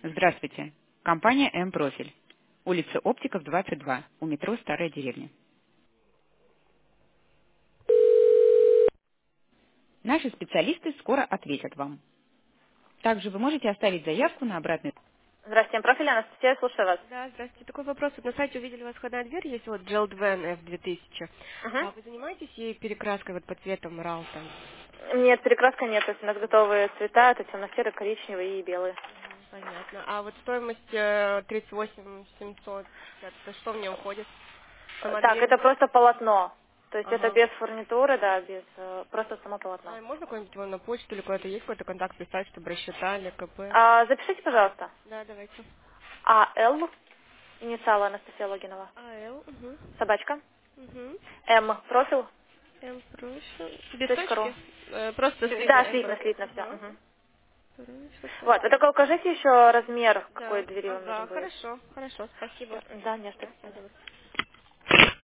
Здравствуйте. Компания М-Профиль. Улица Оптиков, 22, у метро Старая деревня. Наши специалисты скоро ответят вам. Также вы можете оставить заявку на обратный... Здравствуйте, М-Профиль, Анастасия, слушаю вас. Да, здравствуйте. Такой вопрос. Вот на сайте увидели у вас входная дверь, есть вот Geldven F2000. Мгм. А вы занимаетесь ей перекраской вот по цветам Ралта? Нет, перекраска нет. То есть у нас готовые цвета, это темно-серый, коричневый и белый. Понятно. А вот стоимость 38 700, это что в нее входит? Сама Так, дверь? это просто полотно. То есть это Ага. без фурнитуры, да, без просто само полотно. А можно какой-нибудь вам на почту или куда-то есть какой-то контакт писать, чтобы рассчитали, КП? Запишите, пожалуйста. Да, давайте. АЛ, инициалы Анастасия Логинова. АЛ, угу. Собачка. Угу. М, профиль. М, проще. Без .ру. точки? Просто слитно Да, М слитно, профиль. слитно все. Ага. Вот, вы только укажите еще размер, какой Да, двери вам нужен ага, будет. хорошо, хорошо, спасибо. Всё. Да, не что. Да,